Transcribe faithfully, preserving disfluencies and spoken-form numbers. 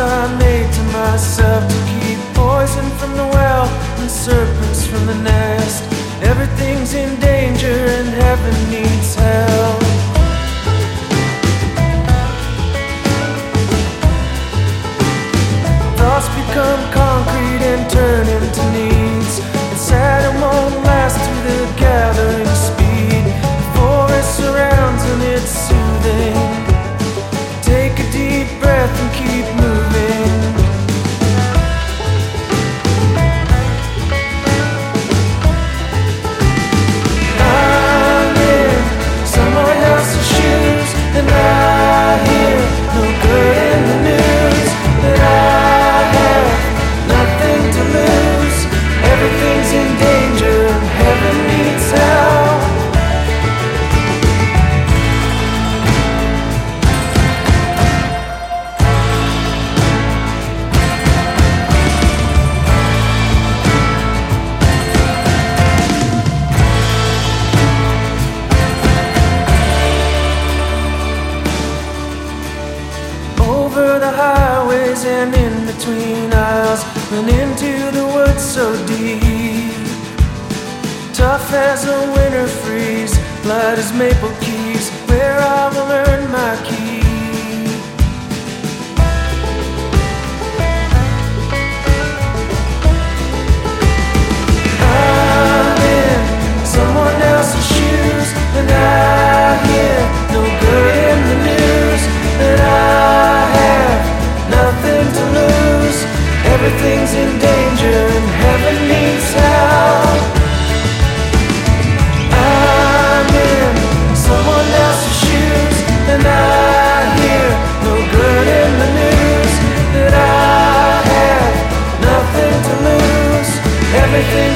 I made to myself to keep poison from the well and serpents from the nest. Everything's in danger and heaven needs help. Thoughts become concrete and turn into needs, and Saturn won't last through the gathering speed. The forest surrounds and it's soothing. Take a deep breath and keep moving. I'm in someone else's shoes, and I hear no good in the news. That I have nothing to lose. Everything's in danger and heaven needs help. Over the highways and in between aisles, and into the woods so deep. Tough as a winter freeze, light as maple keys, where I will earn my keep. I'm in someone else's shoes, and I hear no good in the news. That I have nothing to lose. Everything's in danger and heaven needs help. I'm in someone else's shoes, and I hear no good in the news. That I have nothing to lose. Everything